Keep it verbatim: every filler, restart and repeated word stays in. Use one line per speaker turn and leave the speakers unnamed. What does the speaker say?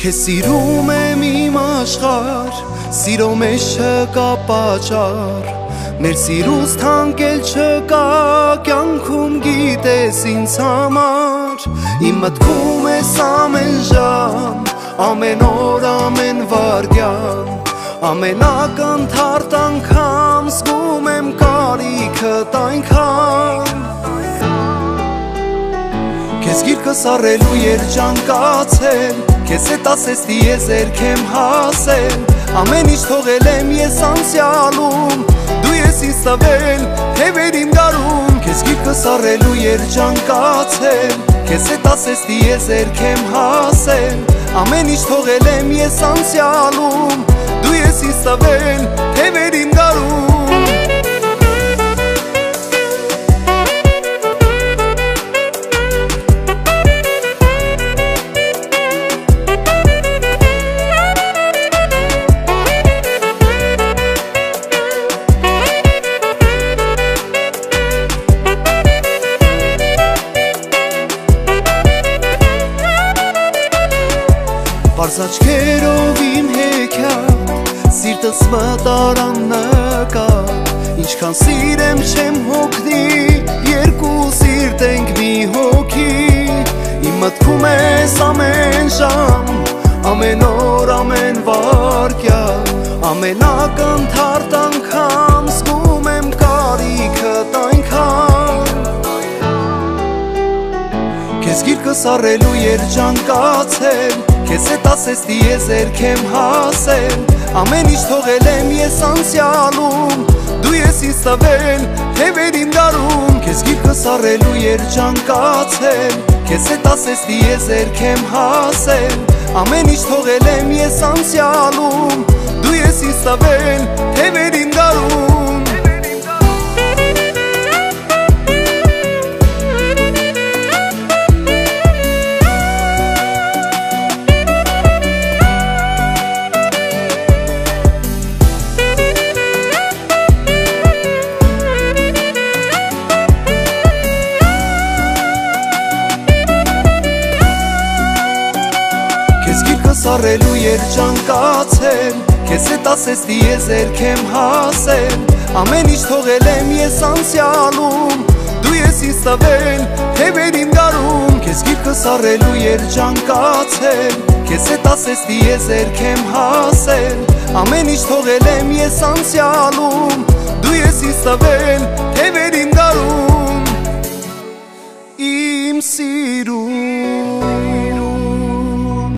Քեզ սիրում եմ իմ աշխարհ, սիրո մեջ չկա պատճառ, մեր սիրուց թանկել չկա կյանքում գիտես ինձ համար, իմ մտքում ես ամեն ժամ, ամեն օր, ամեն վայրկյան, ամեն ակնթարթ անգամ զգում եմ կարիքդ այնքան, քեզ գիրկս առելու երջանկացել, քեզ հետ ասես դիեզերք եմ հասել, ամեն ինչ թողել եմ ես անցյալում, դու ես ինձ տվել թևեր իմ գարում, քեզ գիրկս առելու երջանկացել, քեզ հետ ասես դիեզերք եմ հասել, ամեն ինչ թողել եմ ես անցյալում, դու ես ինձ տվել թևեր իմ գարում, Պարզ աչքերով իմ հեքիաթ, սիրտս մտարան նկատ, ինչքան սիրեմ չեմ հոգնի, երկու սիրտ ենք մի հոգի, իմ մտքում ես ամեն ժամ, ամեն օր, ամեն վայրկյան, ամեն ակնթարթ անգամ զգում եմ կարիքդ այնքան, քեզ գիրկս առելու երջանկացել, քեզ հետ ասես դիեզերք եմ հասել, ամեն ինչ թողել եմ ես անցյալում, դու ես ինձ տվել թևեր իմ գարում, քեզ գիրկս առելու երջանկացել, քեզ հետ ասես դիեզերք եմ հասել, ամեն ինչ թողել եմ ես անցյալում, դու ես ինձ տվել թևեր իմ գարում, առելու երջանկացել, քեզ հետ ասես դիեզերք եմ հասել, ամեն ինչ թողել եմ ես անցյալում, դու ես ինձ տվել թևեր իմ գարում, քեզ գիրկս առելու երջանկացել, քեզ հետ ասես դիեզերք եմ հասել, ամեն ինչ թողել եմ ես անցյալում, դու ես ինձ տվել թևեր իմ